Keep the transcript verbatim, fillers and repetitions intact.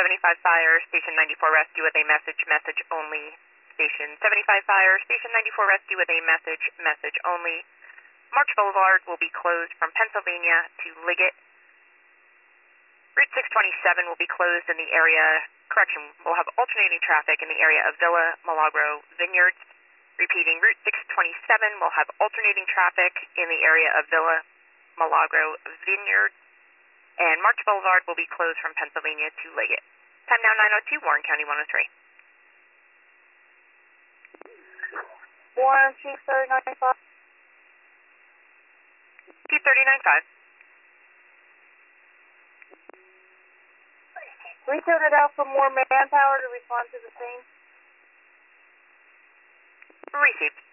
seventy-five Fire, Station ninety-four Rescue with a message, message only. Station seventy-five Fire, Station ninety-four Rescue with a message, message only. March Boulevard will be closed from Pennsylvania to Liggett. Route six twenty-seven will be closed in the area, correction, we'll have alternating traffic in the area of Villa Milagro Vineyards. Repeating, Route six twenty-seven will have alternating traffic in the area of Villa Milagro Vineyards. And March Boulevard will be closed from Pennsylvania to Liggett. Time now nine oh two, Warren County one oh three. Warren, Chief thirty-nine five. Chief thirty-nine five. We turned it out for more manpower to respond to the scene. Received.